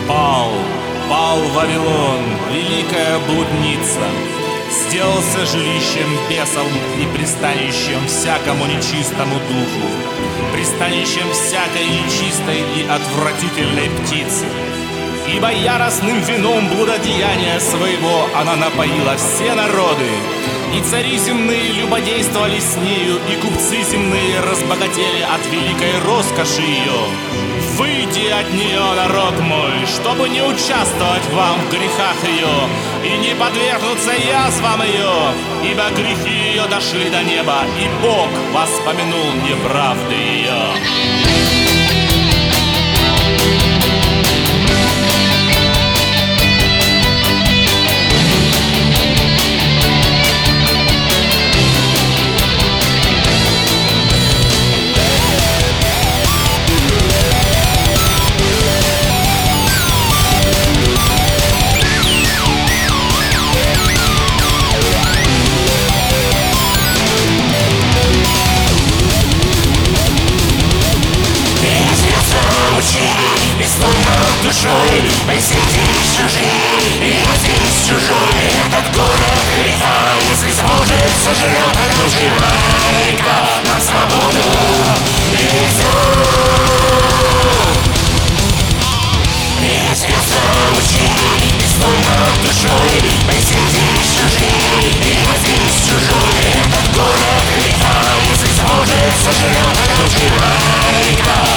Пал Вавилон, великая блудница, сделался жилищем бесов и пристанищем всякому нечистому духу, пристанищем всякой нечистой и отвратительной птицы. Ибо яростным вином блудодеяния своего она напоила все народы, и цари земные любодействовали с нею, и купцы земные разбогатели от великой роскоши ее. Выйди от нее, народ мой, чтобы не участвовать вам в грехах ее и не подвергнуться язвам ее, ибо грехи ее дошли до неба, и Бог воспомянул неправды ее. Душой, мы здесь чужие, я здесь чужой. Этот город греха, если сможет, сожрет. Нужна на свободу везет. Без сердца учей, бессмысленно душой, мы здесь чужие, я здесь чужой. Этот город греха, если сможет, сожрет. Нужна